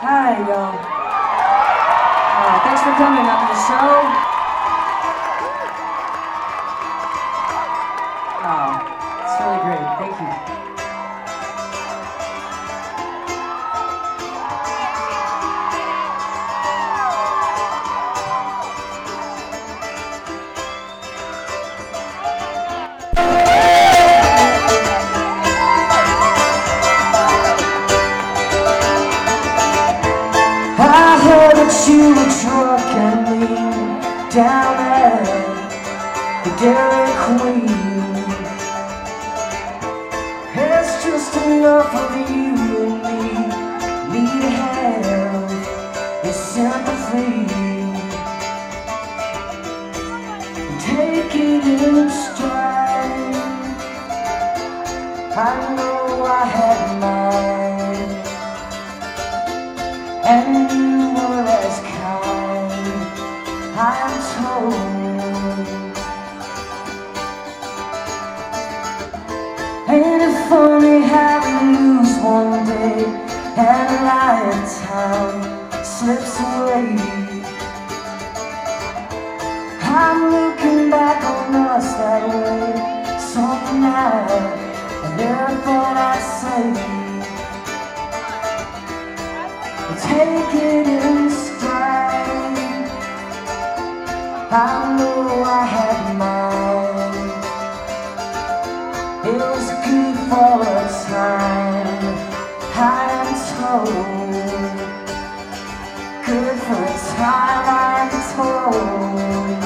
Hi, y'all. Thanks for coming out to the show. It's really great. Thank you. I heard that you were drunk and lean down at the Dairy Queen. It's just enough of you and me. Need to have your sympathy. Take it in stride. I know I had mine, and you were as kind, I'm told. Ain't it funny how we lose one day and a lifetime slips away? I'm looking back on us that way, something I never thought I'd say. Take it in stride. I know I had mine. It was good for a time, I am told. Good for a time, I'm told.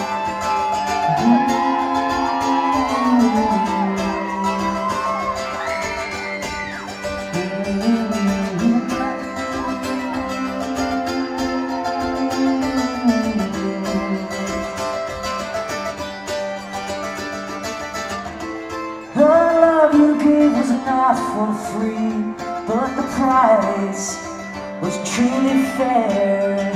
The love you gave was not for free, but the price was truly fair.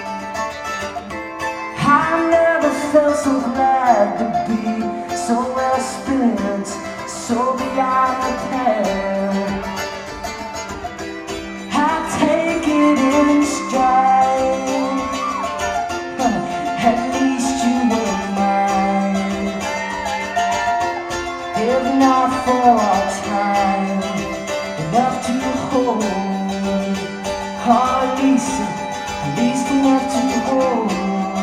I never felt so glad to be so well spent, so beyond repair. I take it in stride. At least you were mine. If not for our time, enough to hold. Or at least enough to hold.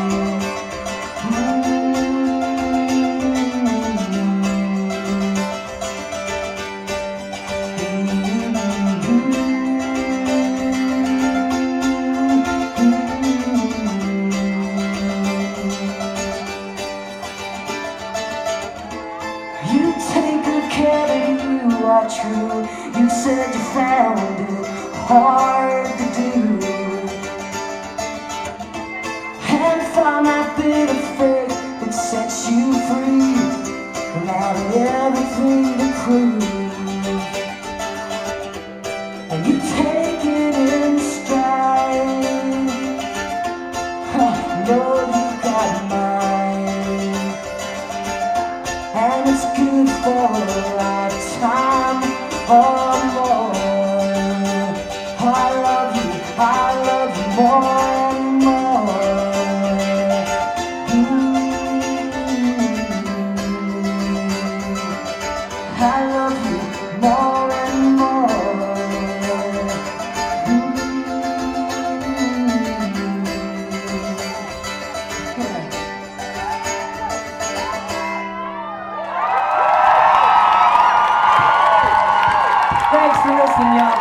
You take good care that you are true. You said you found it hard to do, and found that bit of faith that sets you free from having everything to prove. And you take it in stride. Know you got mine, and it's good for a lifetime or more. I love you more and more. I love you more and more. Thanks for listening, y'all.